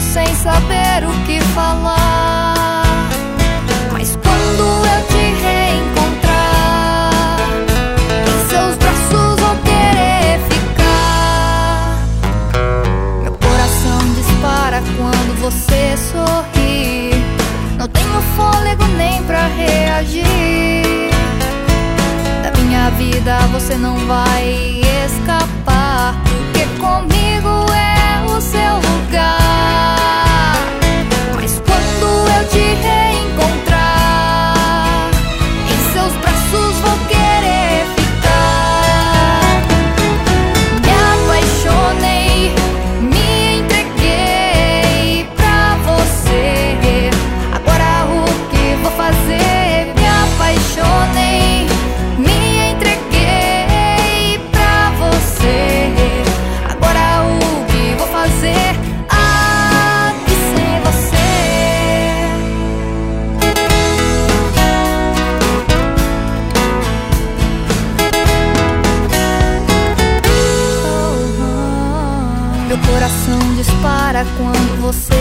sem saber o que falar. Mas quando eu te reencontrar, em seus braços vou querer ficar. Meu coração dispara quando você sorri. Não tenho fôlego nem pra reagir. Da minha vida você não vai escapar, porque comigo é o seu lugar. Mas quando eu te reencontrar, em seus braços vou querer ficar. Me apaixonei, me entreguei pra você. Agora o que vou fazer? Me apaixonei, me entreguei pra você. Agora o que vou fazer? Aqui sem você. Meu coração dispara quando você